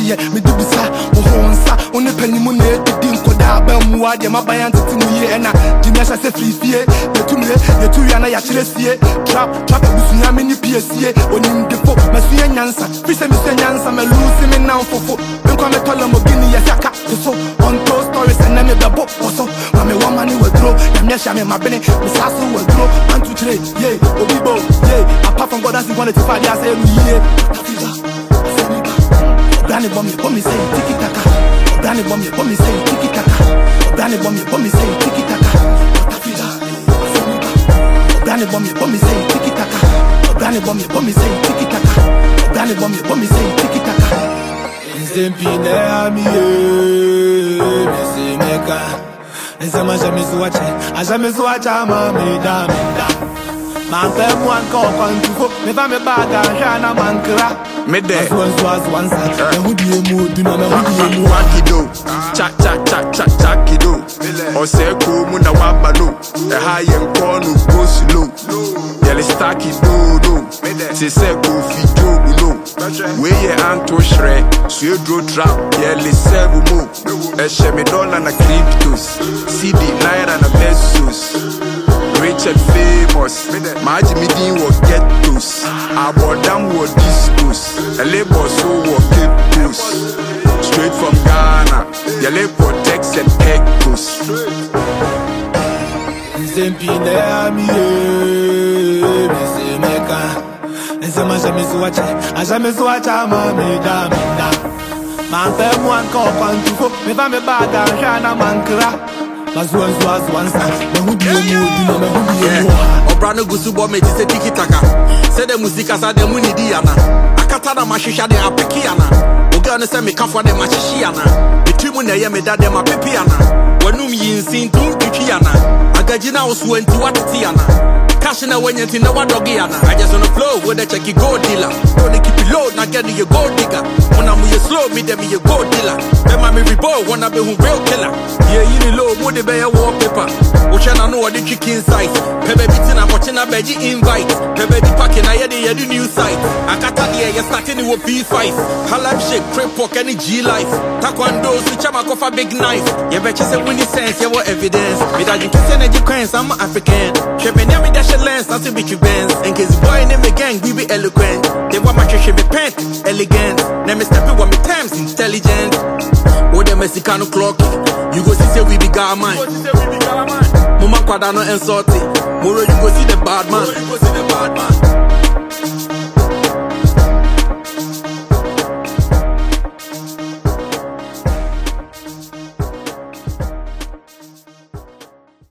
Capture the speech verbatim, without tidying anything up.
ye me do bisa wo honsa one panimu na edin koda ba mu ade mabayan tete mu ye na dimia sha se frifie yetumre yetu ya na ya chiresie trap trap busunya me ni piesie onim defo masuya nyansa fise mi se nyansa me lose me now fofo nko me tolo mo gini ya saka so on those stories and me the book also mame woman we throw dem ya sha me mabene me saso we throw one two three yeah obibo yeah apart from God as you want to find ya say yeah Granny bomb me, bomb me say tiki taka. Granny bomb me, bomb me say tiki taka. Granny bomb me, bomb me say tiki taka. Granny bomb me, bomb me say tiki taka. Granny bomb me, bomb me say tiki taka. Granny bomb me, bomb me say tiki taka. Nzempine ami ye, mesi meka. Nzema jamais watch, a jamais watch a mami da mi da. Man pe mo an ko kwantu me va me baga hana mankra. Me there. One was one side. Me who be mo do na me who be mo. Wakido. Cha cha cha cha cha kido. Oseko mu na waba no. E high and corn go slow. Yele staki do do. Se se go fi jobu no. We ye anto shre. So you draw trap. Yele seven mo. E she me dollar na cryptos. C D naira na pesos. Rich and famous. Maji me din wo get those. Abodam wo discos. A labor so wo keep those. Straight from Ghana. Ya labor text and echoes. Nzempine ami ye, mesi meka. Nzema jamais watch, a jamais watch a mami da mi da. Man pe mo an ko kwantu me va me baga hana mankra. As one was one side, me who be mo do me who be mo. Obrano gusu bo me say tiki taka. Say the musika sa de muni di ana. Akata na mashisha de apiki ana. Oga no say me kan for de machishi ana. Betwimu na ye me da de mapepi ana. Wanum yinsin tum twitwi ana. Agajina osu enti watiti ana. Cash na when you na what doggy ana. I just on the flow with a checky gold dealer. Don't keep it low, not get you gold digger. When I'm with slow, me them you gold dealer. Then my me rebo wanna be who real killer. Yeah, you know low, would be a wallpaper. Which I know what the chicken size. Pebe beating I'm watching a veggie invite. Pebe the packing I had the new site. I got the air starting with B five. Halab shake, crepe pork any G life. Taekwondo switch I'm a coffee big knife. You bet you say when you sense you what evidence. Me that you can send you coins, I'm African. She me near me dash lens, I see bitch you bands. In case boy name the gang, we be eloquent. They want my church be pant, elegant. Name me step it with me times intelligent. Oh the Mexicano clock. You go see say we be garman. Mama quadano and salty. Moro you go see the bad man.